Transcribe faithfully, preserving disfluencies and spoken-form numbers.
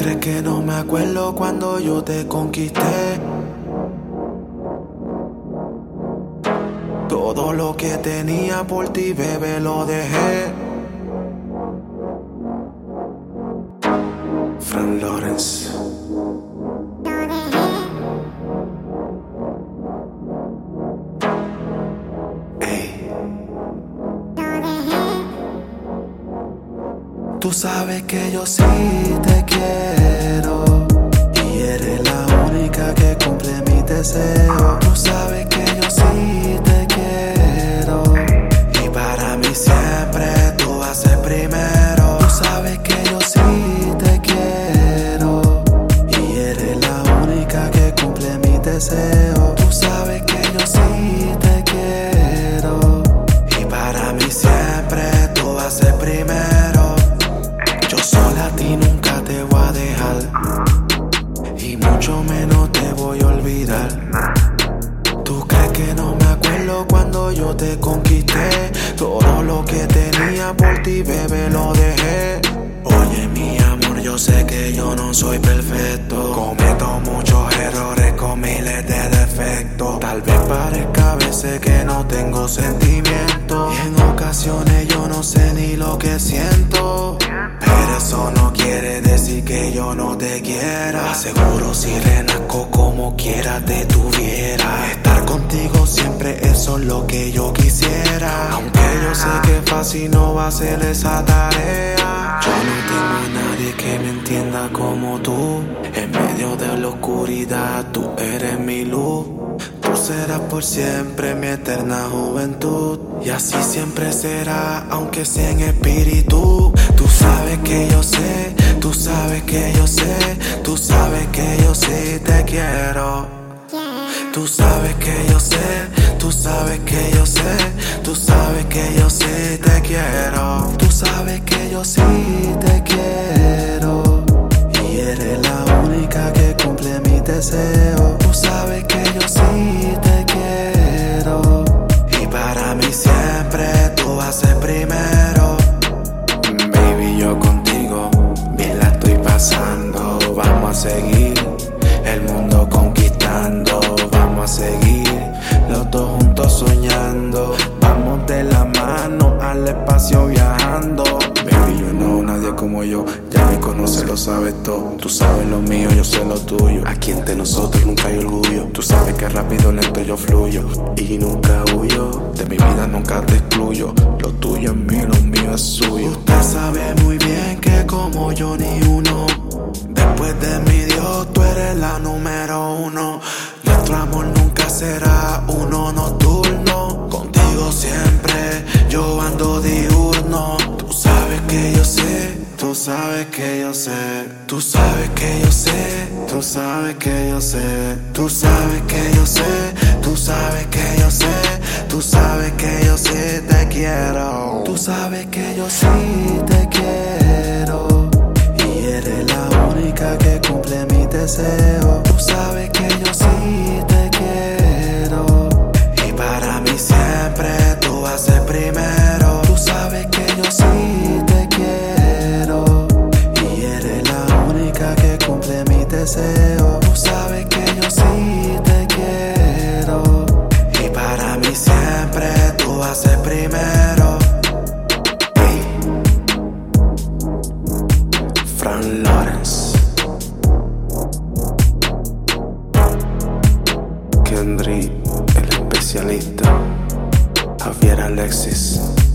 crees que no me acuerdo cuando yo te conquisté? Todo lo que tenía por ti, bebé, lo dejé. Fran Lawrence. Ey. Tú sabes que yo sí te quiero y eres la única que cumple mi deseo. Tú sabes que yo sí te quiero y para mí siempre tú vas a ser primero. Tú sabes que yo sí te quiero y eres la única que cumple mi deseo. Tú sabes que yo sí te quiero y para mí siempre tú vas a ser primero. Yo sola a ti nunca te voy a dejar y mucho menos te voy a olvidar. ¿Tú crees que no me acuerdo cuando yo te conquisté? Todo lo que tenía por ti, bebé, lo dejé. Oye, mi amor, yo sé que yo no soy perfecto. Cometo muchos errores con miles de defectos. Tal vez parezca a veces que no tengo sentimientos y en ocasiones yo no sé ni lo que siento. Pero eso no quiere decir que yo no te quiera. Aseguro si renazco como quiera te tuviera. Estar contigo siempre, eso es lo que yo quisiera. Aunque yo sé que fácil no va a ser esa tarea. Yo no tengo a nadie que me entienda como tú. En medio de la oscuridad tú eres mi luz. Tú serás por siempre mi eterna juventud y así siempre será, aunque sea en espíritu. Tú sabes que yo sé, tú sabes que yo sé, tú sabes que yo sí te quiero. Tú sabes que yo sé, tú sabes que yo sé, tú sabes que yo sí te quiero. Tú sabes que yo sí te quiero y eres la única que cumple mi deseo. Tú sabes que yo sí te quiero y para mí siempre tú vas a ser primero. Baby, yo contigo bien la estoy pasando. Vamos a seguir el mundo conquistando. Vamos a seguir los dos juntos soñando. Vamos de la mano al espacio viajando. Baby, yo no, nadie como yo. Ya me conoces, lo sabes todo. Tú sabes lo mío, yo sé lo tuyo. Aquí entre nosotros nunca hay orgullo. Tú sabes que rápido, lento yo fluyo y nunca huyo. De mi vida nunca te excluyo. Lo tuyo es mío, lo mío es suyo. Usted sabe muy bien que como yo ni uno. Después de mi Dios, tú eres la número uno. Nuestro amor nunca será uno nocturno. Contigo siempre yo ando diurno. Tú sabes que yo sé, tú sabes que yo sé, tú sabes que yo sé, tú sabes que yo sé, tú sabes que yo sé, tú sabes que yo sé, tú sabes que yo sí te quiero. Tú sabes que yo sí te quiero y eres la única que cumple mi deseo. Tú sabes que yo sí te quiero y para mí siempre tú vas a ser primero. Tú sabes que yo sí te quiero y eres la única que cumple mi deseo. Tú sabes que yo sí te quiero y para mí siempre tú vas a ser primero. Hey. Fran Lawrence, Kendrick, el especialista, Javier Alexis.